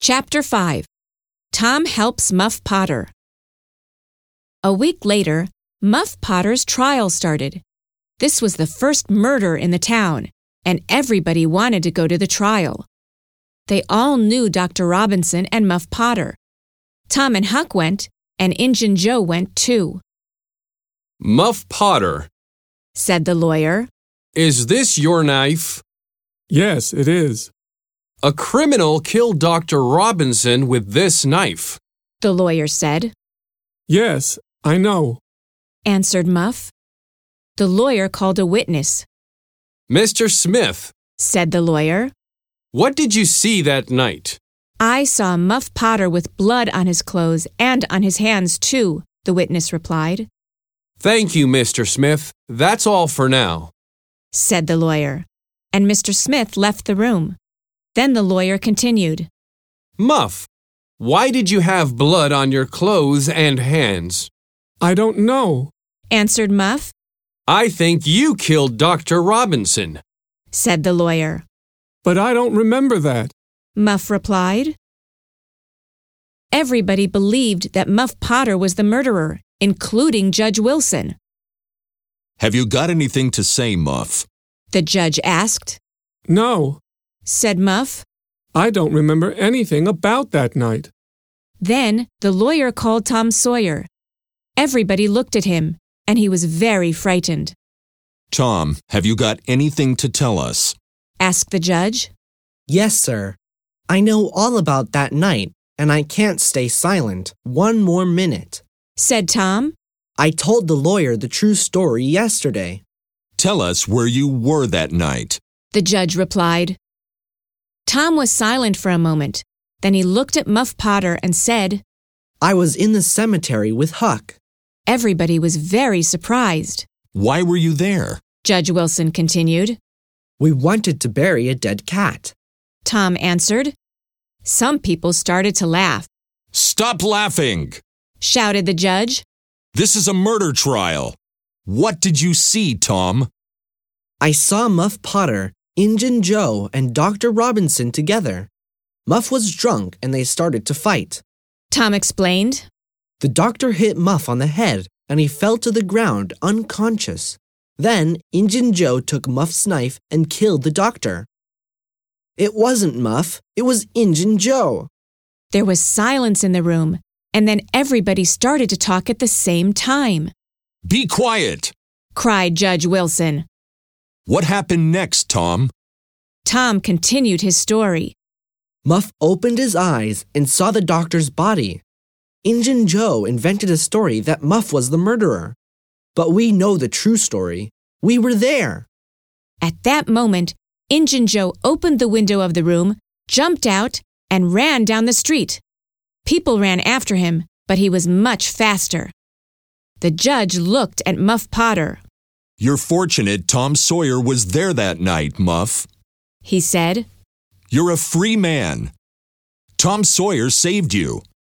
Chapter 5. Tom Helps Muff Potter. A week later, Muff Potter's trial started. This was the first murder in the town, and everybody wanted to go to the trial. They all knew Dr. Robinson and Muff Potter. Tom and Huck went, and Injun Joe went too. Muff Potter, said the lawyer. Is this your knife? Yes, it is. A criminal killed Dr. Robinson with this knife, the lawyer said. Yes, I know, answered Muff. The lawyer called a witness. Mr. Smith, said the lawyer. What did you see that night? I saw Muff Potter with blood on his clothes and on his hands too, the witness replied. Thank you, Mr. Smith. That's all for now, said the lawyer, and Mr. Smith left the room. Then the lawyer continued. Muff, why did you have blood on your clothes and hands? I don't know, answered Muff. I think you killed Dr. Robinson, said the lawyer. But I don't remember that, Muff replied. Everybody believed that Muff Potter was the murderer, including Judge Wilson. Have you got anything to say, Muff? The judge asked. No, said Muff. I don't remember anything about that night. Then the lawyer called Tom Sawyer. Everybody looked at him, and he was very frightened. Tom, have you got anything to tell us? Asked the judge. Yes, sir. I know all about that night, and I can't stay silent one more minute, said Tom. I told the lawyer the true story yesterday. Tell us where you were that night, the judge replied. Tom was silent for a moment. Then he looked at Muff Potter and said, I was in the cemetery with Huck. Everybody was very surprised. Why were you there? Judge Wilson continued. We wanted to bury a dead cat, Tom answered. Some people started to laugh. Stop laughing, shouted the judge. This is a murder trial. What did you see, Tom? I saw Muff Potter, Injun Joe, and Dr. Robinson together. Muff was drunk and they started to fight, Tom explained. The doctor hit Muff on the head and he fell to the ground unconscious. Then Injun Joe took Muff's knife and killed the doctor. It wasn't Muff, it was Injun Joe. There was silence in the room, and then everybody started to talk at the same time. Be quiet, cried Judge Wilson. What happened next, Tom? Tom continued his story. Muff opened his eyes and saw the doctor's body. Injun Joe invented a story that Muff was the murderer. But we know the true story. We were there. At that moment, Injun Joe opened the window of the room, jumped out, and ran down the street. People ran after him, but he was much faster. The judge looked at Muff Potter. You're fortunate Tom Sawyer was there that night, Muff, he said. You're a free man. Tom Sawyer saved you.